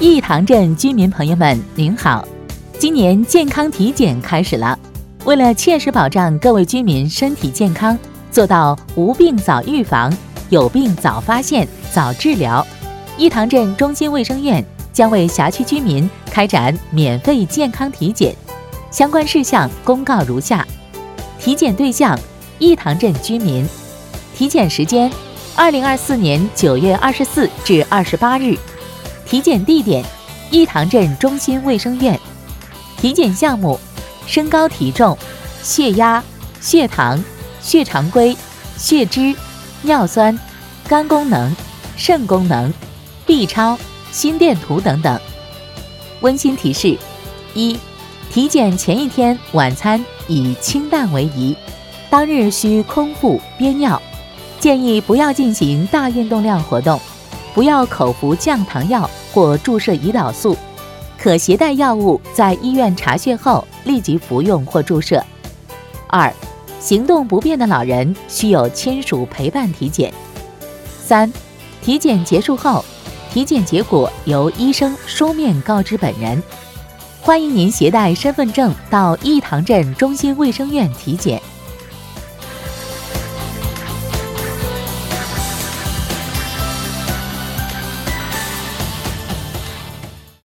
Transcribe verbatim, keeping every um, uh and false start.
义塘镇居民朋友们，您好！今年健康体检开始了，为了切实保障各位居民身体健康，做到无病早预防、有病早发现、早治疗，义塘镇中心卫生院将为辖区居民开展免费健康体检。相关事项公告如下：体检对象：义塘镇居民。体检时间：二零二四年九月二十四至二十八日。体检地点：义塘镇中心卫生院。体检项目：身高体重、血压、血糖、血常规、血脂、尿酸、肝功能、肾功能、B 超、心电图等等。温馨提示：一、体检前一天晚餐以清淡为宜，当日需空腹憋尿，建议不要进行大运动量活动，不要口服降糖药或注射胰岛素，可携带药物在医院查阅后立即服用或注射。二、行动不便的老人需有亲属陪伴体检。三、体检结束后，体检结果由医生书面告知本人。欢迎您携带身份证到义塘镇中心卫生院体检。